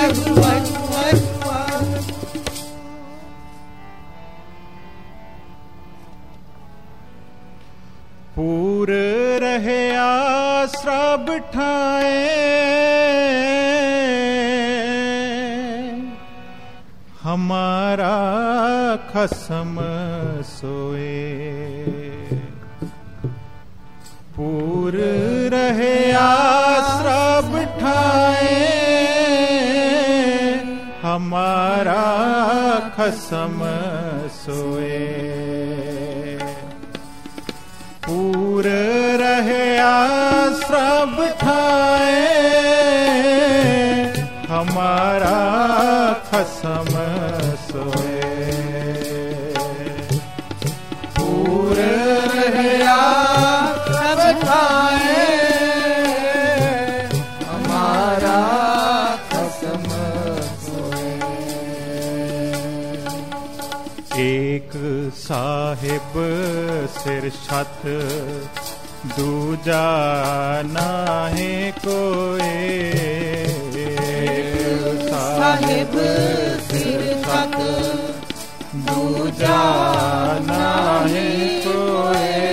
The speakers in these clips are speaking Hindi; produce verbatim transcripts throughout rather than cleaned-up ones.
ਵਾਹਿਗੁਰੂ ਵਾਹਿਗੁਰੂ ਵਾਹਿਗੁਰੂ। पूर रहया सब ठाए हमारा खसम सोए। पूर रहया सब ठाए हमारा खसम सोए। पूर रहया सब ठाए हमारा खसम सोए। पूर रहया सब ठाए हमारा खसम सोए। एक साहिब सिर छत दूजा नाहे कोई। साहिब सिर छत दूजा नाहे कोई।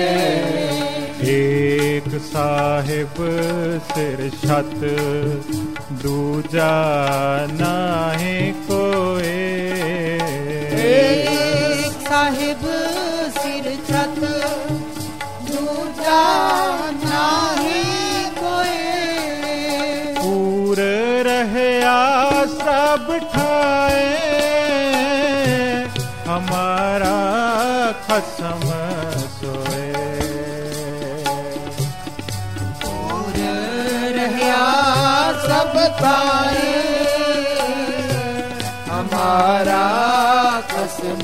एक साहिब सिर छत दूजा नाहे कोई। साहिब सिर छत दूजा नाही कोई। पूर रहया सब ठाए हमारा खसम सोए। पूर रहया सब ठाए हमारा खसम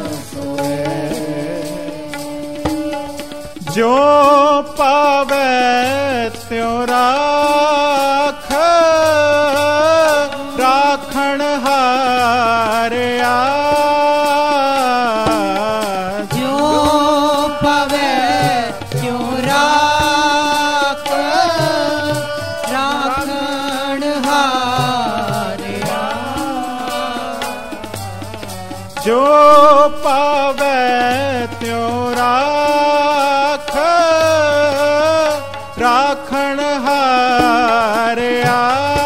जो पावे त्यों राख राखण हारिया। जो पावे त्यों राख राखण हारिया। जो पावे त्यों राख राखण हारिया।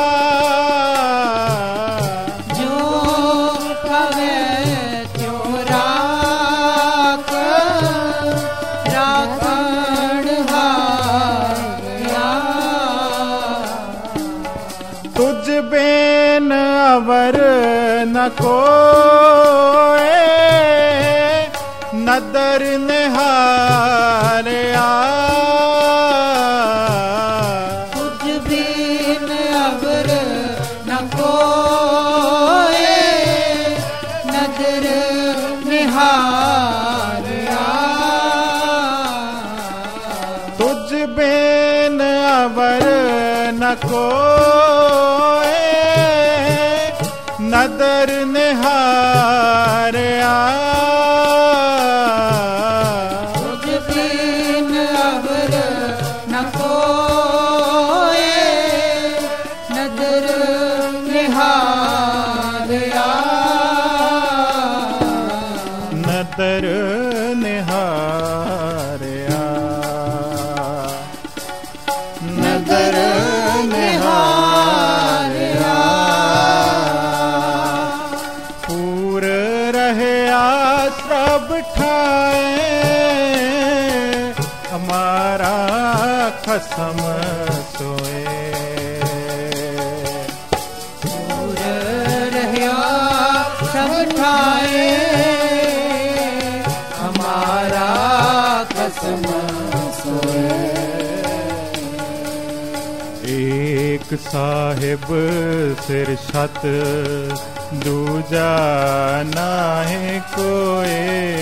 जो पावे त्यों राख राखण हारिया। तुझ बेन अवर न कोई नदर निहारिया। तुझ बिन अवर न कोई नदर निहारिया। तुझ बेन अवर न कोई नदर निहारिया। नदर निहारिया। नदर निहारिया। पूर रहया सब ठाए हमारा खसम सोए। पूर रहया सब ठाए हमारा खसम सोए। एक साहिब सिर छत दूजा नाहे कोई।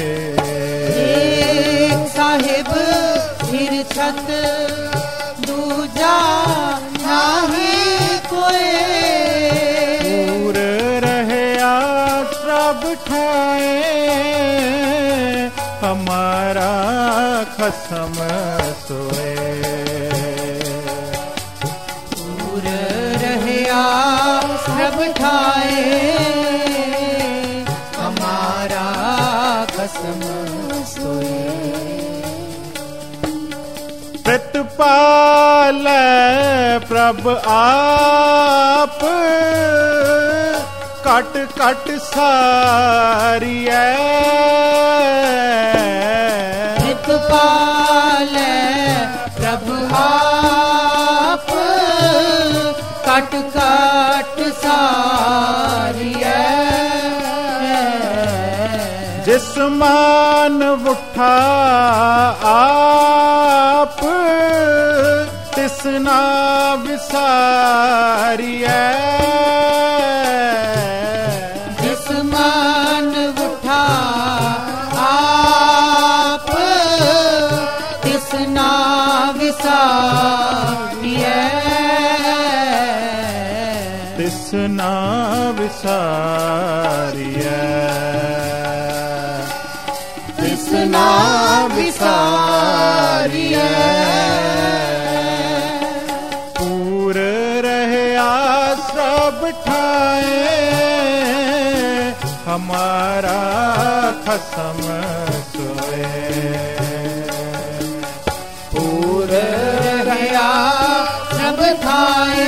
एक साहिब सिर छत दूजा नाही कोई। पूर रहया सब ठाए हमारा खसम सोए। पूर रहया सब ठाए हमारा खसम सोए। प्रतिपाल प्रभ आप कट कट सारिया। प्रतिपाल प्रभु आप कट कट सारिया। जिस मान उठा आप तिसना विसारिया। जिस मान उठा आप तिसना विसारिया। तिसना विसारिया। तिसना विसारिया। पूर रहे सब ठाए हमारा खसम सोए। पूर रहा सब ठाए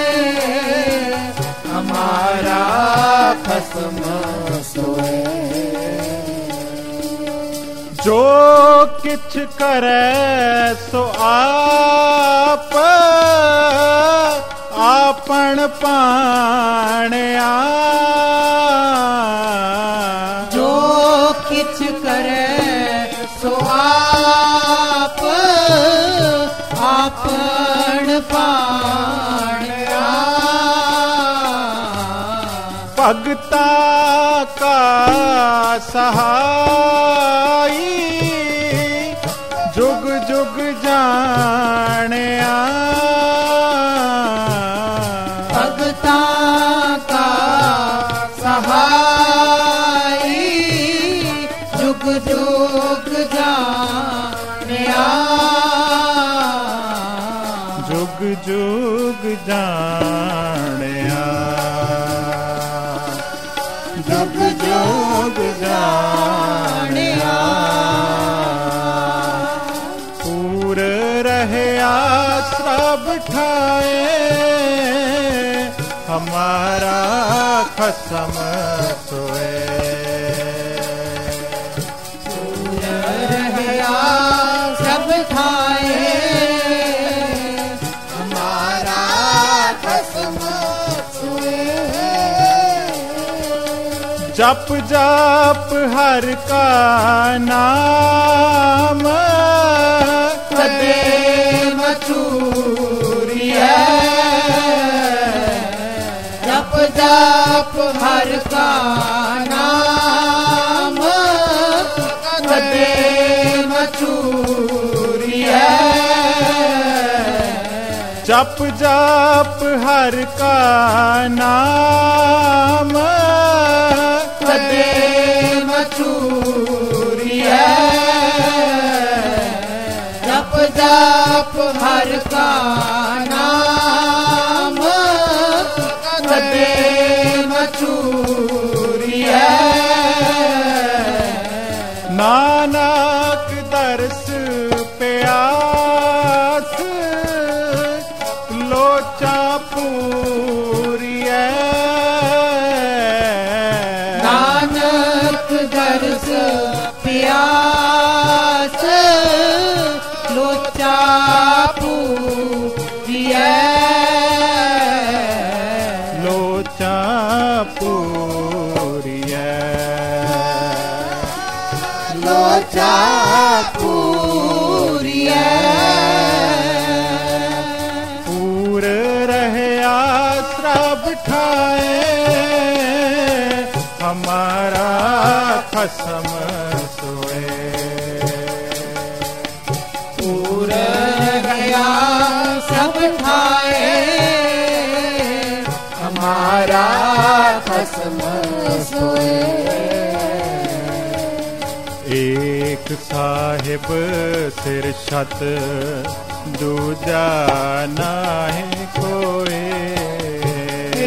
हमारा खसम सोए। जो किछ करे सो आप आपन पाणया। जो किछ करे सो आप आपन पाणया। भगता का सहाई जुग जुग जानिया। भगता का सहाई जुग जुग जानिया। जुग जुग जानिया। जुग जुग जानिया। पूर रहे सब ठाए हमारा खसम सोए। पूर रहा सब ठाए हमारा खसम सोए। जप जप हर का नाम कदे मचूरिया। जप जप हर का नाम कदे मचूरिया। जप जप हर का नाम कदे मचूरिया। जप जप हर का नाम कदे मचूरिया। नानक दर्श प्यास लोचा पूरिया। नानक दर्श प्यास लोचा पूरिया। लोचा पूरिया। लोचा पूरिया। पूर रहे सब ठाए हमारा खसम सोए। पूर गया सब ठाए हमारा खसम सोए। एक साहिब सिर छत दूजा नाहि कोई।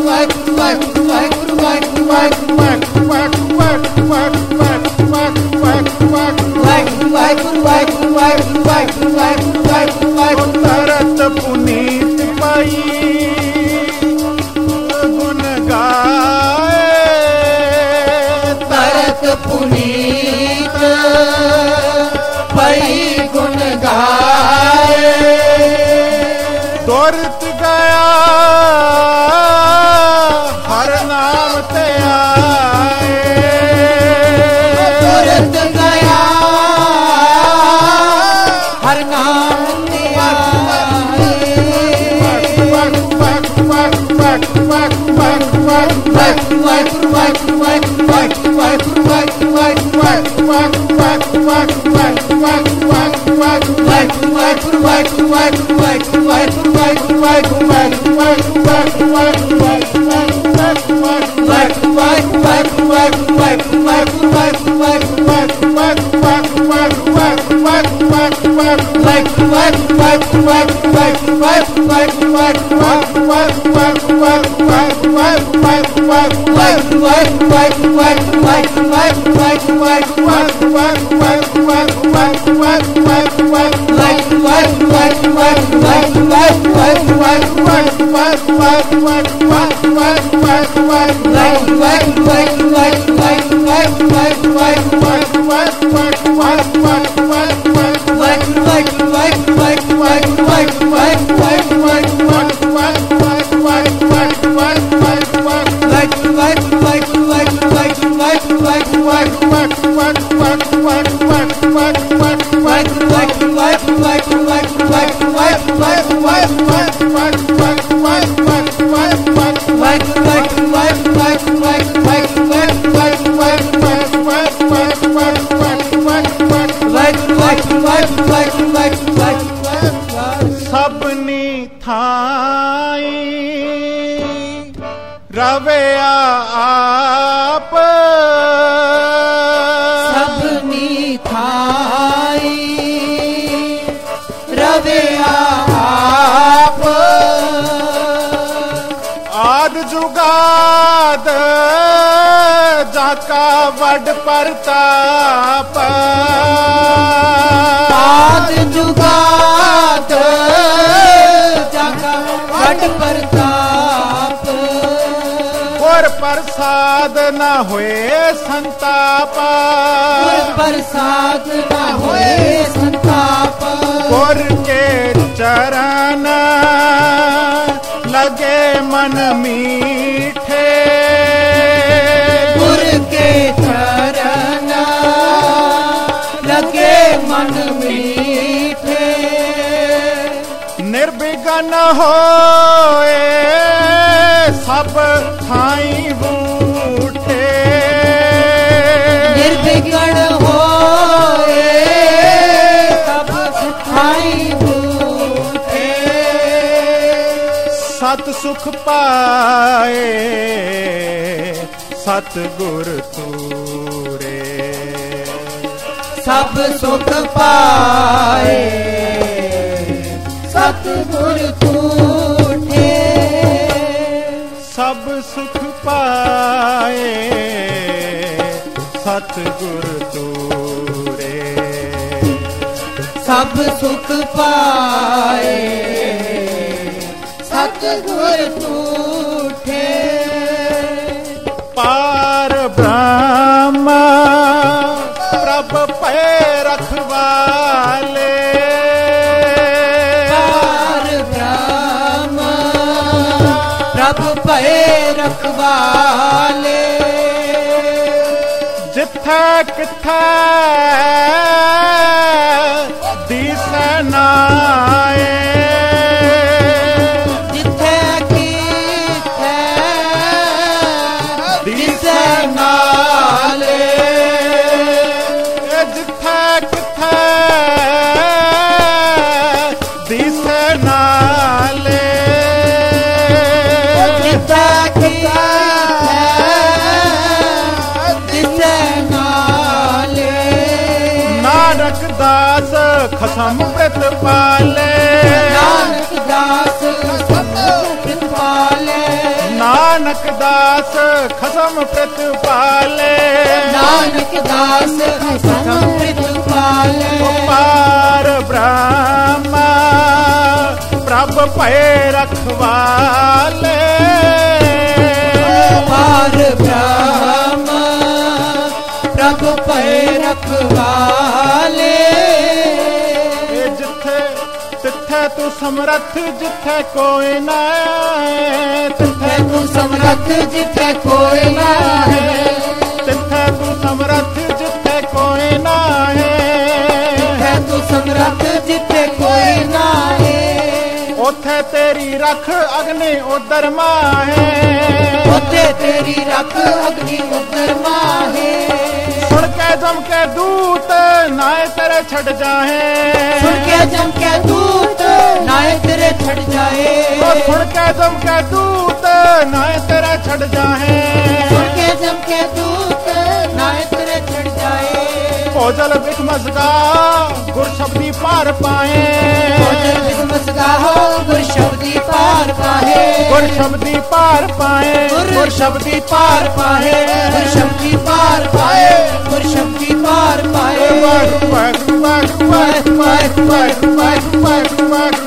ਵਾਹਿਗੁਰੂ ਵਾਹਿਗੁਰੂ ਵਾਹਿਗੁਰੂ ਵਾਹਿਗੁਰੂ ਵਾਹਿਗੁਰੂ ਵਾਹਿਗੁਰੂ ਵਾਹਿਗੁਰੂ ਵਾਹਿਗੁਰੂ ਵਾਹਿਗੁਰੂ ਵਾਹਿਗੁਰੂ ਵਾਹਿਗੁਰੂ ਵਾਹਿਗੁਰੂ ਵਾਹਿਗੁਰੂ ਵਾਹਿਗੁਰੂ ਤਰਤ ਪੁਨੀਤ ਪਾਈ ਗੁਣ ਗਾਏ ਤਰਤ ਪੁਨੀਤ ਪਈ ਗੁਣ ਗਾਏ ਦੁਰਤ ਗਿਆ ਹਰ ਨਾਮ ਤੇ ਆਏ ਦੁਰਤ ਗਿਆ ਹਰ ਨਾਮ ਤੇ ਆਏ ਵਾਹਿਗੁਰੂ ਵਾਹਿਗੁਰੂ ਵਾਹਿਗੁਰੂ ਵਾਹਿਗੁਰੂ ਵਾਹਿਗੁਰੂ ਵਾਹਿਗੁਰੂ ਵਾਹਿਗੁਰੂ ਵਾਹਿਗੁਰੂ ਵਾਹਿਗੁਰੂ ਵਾਹਿਗੁਰੂ ਵਾਹਿਗੁਰੂ ਵਾਹਿਗੁਰੂ ਵਾਹਿਗੁਰੂ ਵਾਹਿਗੁਰੂ ਸਭਨੀ ਥਾਈ ਰਵਿਆ ਆਪ ਸਭਨੀ ਥਾਈ ਰਵਿਆ ਆਪ ਆਦ ਜੁਗਾਦ ਜਾਕਾ ਵੱਡ ਪ੍ਰਤਾਪ ਆਦ ਜੁਗਾਦ ਜਾਕਾ ਵੱਡ ਪ੍ਰਤਾਪ ਗੁਰ ਪ੍ਰਸਾਦ ਨਾ ਹੋਏ ਸੰਤਾਪ ਗੁਰ ਪ੍ਰਸਾਦ ਨਾ ਹੋਏ ਸੰਤਾਪ ਗੁਰ ਕੇ ਚਰਨ ਲਗੇ ਮਨ ਮੀਠੇ ਗੁਰ ਕੇ ਚਰਨ ਲਗੇ ਮਨ ਮੀਠੇ ਨਿਰਵਿਘਨ ਹੋਏ ਸਭ ਥਾਈ ਬੂਠੇ ਨਿਰਵਿਘਨ ਹੋਏ ਸਭ ਥਾਈ ਬੂਠੇ ਸਤ ਸੁਖ ਪਾਏ ਸਤ ਗੁਰ ਤੂਰੇ ਸਭ ਸੁਖ ਪਾਏ ਸਤ ਗੁਰ ਤੂਠੇ ਸਭ ਸੁਖ ਪਾਏ ਸਤ ਗੁਰ ਤੂਰੇ ਸਭ ਸੁਖ ਪਾਏ ਸਤ ਗੁਰ ਤੂਠੇ ਪਾਰ ਬ੍ਰਹਮ ਪ੍ਰਭ ਪੈ ਰਖਵਾਲੇ ਪਾਰ ਬ੍ਰਹਮ ਪ੍ਰਭ ਪੈ ਰਖਵਾਲੇ ਜਿੱਥੈ ਕਿਥੈ ਦੀਸੈ ਨਾਏ ਜਿੱਥੇ ਕਿਥੈ ਦਿਸੈ ਨਾਲੇ ਜਿੱਥੈ ਕਿਥੈ ਦੀਸੈ ਨਾਲੇ ਜਿੱਥੇ ਕਿਥੈ ਦਿਸੈ ਨਾਲੇ ਨਾਨਕ ਦਾਸ ਖਸਮ ਪ੍ਰਤ ਪਾਲੇ ਨਾਨਕ ਦਾਸ ਸਭ ਪ੍ਰਤ ਪਾਲੇ ਨਾਨਕ नानक दास खसम प्रतिपाले, नानक दास खसम प्रतिपाले। पार ब्रह्मा प्रभ पै रखवाले, पार ब्रह्म प्रभ पै रखवाले। जिथे तिथे तू समरथ जिथे कोई ना है, तिथे तू समरथ जिथे कोई ना है, तिथे तू समरथ जिथे कोई ना है, तिथे तू समरथ जिथे कोई ना है। ओथे तेरी रख अग्नि उदर माहे, ओथे तेरी रख अग्नि उदर माहे। सुन के जम के दूत नाए तेरे छड़ जाए, सुन के जम के दूत नाए तेरे छड़ जाए, सुन के जम के दूत नाए तेरे छड़ जाए, सुन के जम के दूत नाए तेरे छड़ जाए। भोजल बिखमसगा गुर शब्दी पार पाए, भोजल बिखमसगा हो गुर शब्दी पार पाए, गुर शब्दी पार पाए, गुर शब्दी पार पाए, गुर शब्दी पार पाए, गुर शब्दी पार पाए। वाह वाह वाह वाह वाह वाह वाह वाह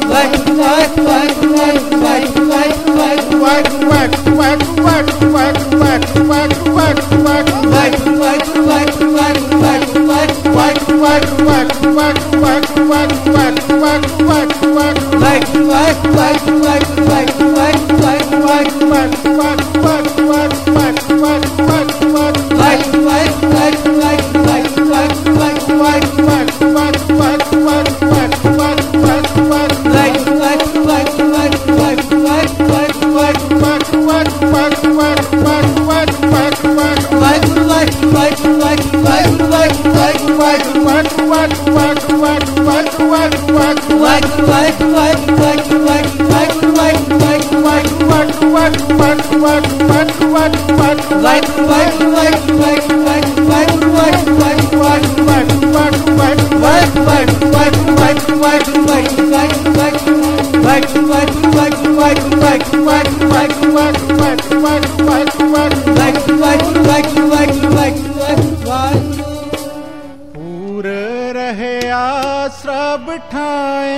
पूर रहे आसरा बिठाए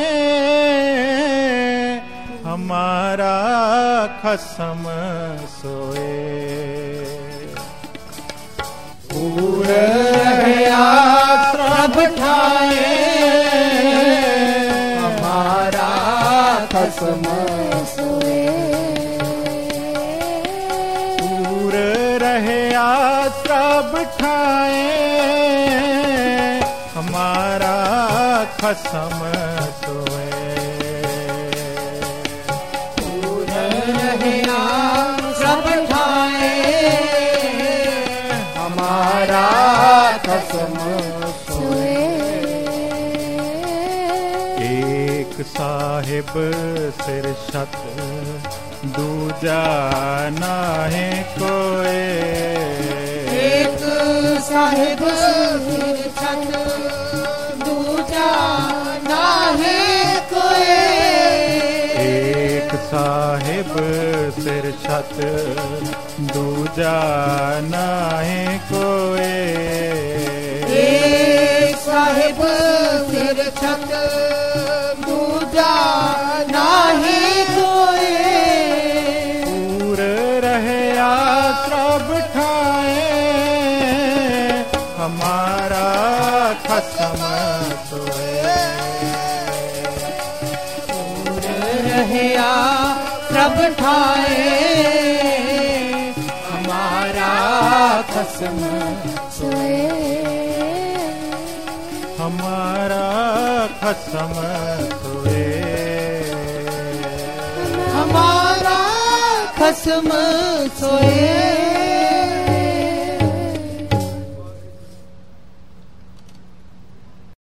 हमारा खसम सोए, पूर रहे आसरा बिठाए हमारा खसम सोए, पूर रहे आसरा बिठाए हमारा खसम सोए, पूर रहे आसरा बिठाए हमारा खसम सोए। एक साहिब सिर शत दूजा नाहे कोई, एक साहिब सिर छत दूजा नाहे कोई, एक साहिब सिर छत दूजा नाहे कोई, एक साहिब सिर छत दूजा नाहे कोई, पूर रहे आसरा बिठाए हमारा खसम सोए, पूर रहे आसरा बिठाए हमारा खसम सोए, हमारा खसम सोए, हमारा खसम सोए।